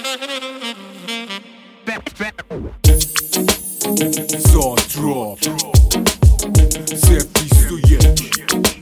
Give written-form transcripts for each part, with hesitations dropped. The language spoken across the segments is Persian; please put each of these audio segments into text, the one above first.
Zadrop Z21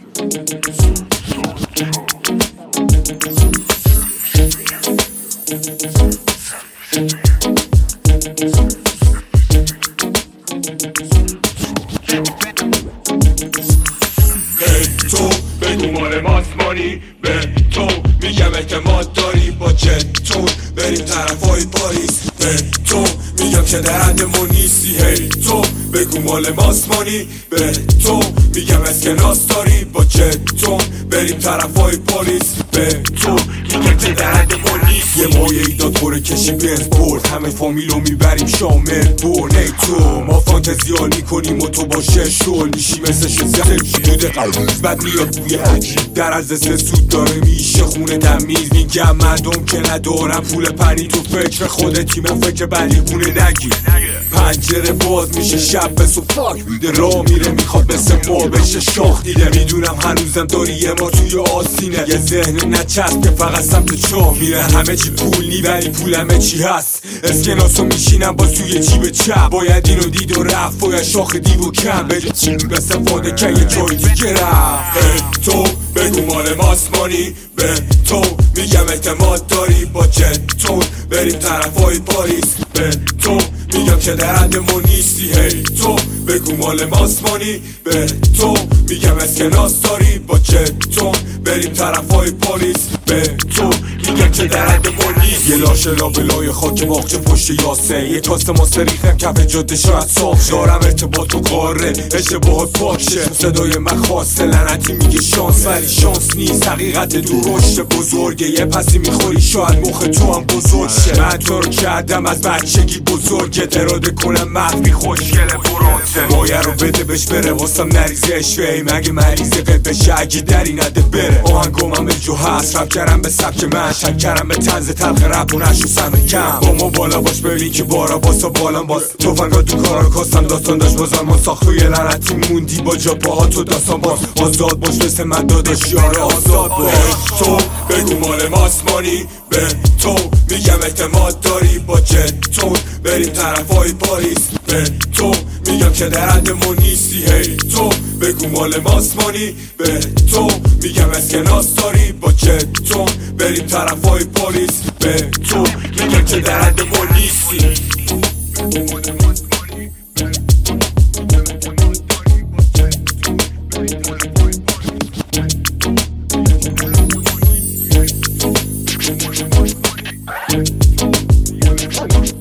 تو بگو مال ماسمانی به تو میگم اعتماد داری با جتون بریم طرفای پاریس به تو میگم که درندمون نیستی هی تو بگو مال ماسمانی به تو میگم اسکناس داری با جتون بریم طرفای پاریس به تو میگم که درندمون نیستی یه مایه ای داد پره کشی بنز برد همه فامیلو میبریم شامل برد ای تو ما فانتزیال میکنیم و تو با شل میشی مثل شزده شده بعد میاد بوی عجیب در از سود داره میشه خونه تمیز میگم مردم که ندارم پول پنی تو فکر خودتی من فکر بلی خونه نگی پنجره باز میشه شب به صبح فاک میده راه میره میخواد بسه ما بشه شاخ دیده میدونم هنوزم داری یه ما توی آسینه یه ذهن نچسب که فقط سمت چاه میره همه چی پول نی ولی پول همه چی هست اسکناسو میشینم باز توی جیب چپ باید اینو دید و رفت باید شاخ دیو و کم بجا چیم به سفاده که یه جای دیگه رفت تو بگو مال ماسمانی به تو میگم اعتماد داری با جتون بریم طرفای پاریس به تو میگم که درندمون نیستی هی تو بگو مال ماسمانی به تو میگم اسکناس داری با جتون بریم طرفای پاریس به تو میگم که درندمون نیستی یه لاشه لابلای خاک باغچه پشت یاسه یه کاست ماسته ریختم کف جاده شاید صاف دارم ارتباط و قاره اشتباهات پاک شه صدای من خواسته لعنتی میگه شانس ولی شانس نیست حقیقت درشت بزرگه یه پسی میخوری شاید مخ تو هم بزرگ شه من تو رو کردم از بچگی بزرگت اراده کنم مخفی خوشگله برانزه مایه رو بده بهش بره واسم نریزه اشوهی مگه مریضه قد بشه اگه دری نده بره آهنگم همه جو هست رب کردم به سبک من شک کردم به طنز تلخ رب و نشو سم کم با ما بالا باش ببین که بارا باسا بالام باز توفنگا تو کارا کاستم داستان داشت بازار ما ساخت و یه لعنتی موندی با جا پاها تو داستان باز آزاد باش مثل من داداش یار آزاد باش تو بگو مال ماسمانی به تو میگم اعتماد داری با جتون بریم طرفای پاریس به تو میگم که درندمون نیستی هی تو بگو مال ماسمانی به تو میگم اسکناس داری با جتون بریم طرفای پاریس به تو میگم که درندمون نیستی Come on.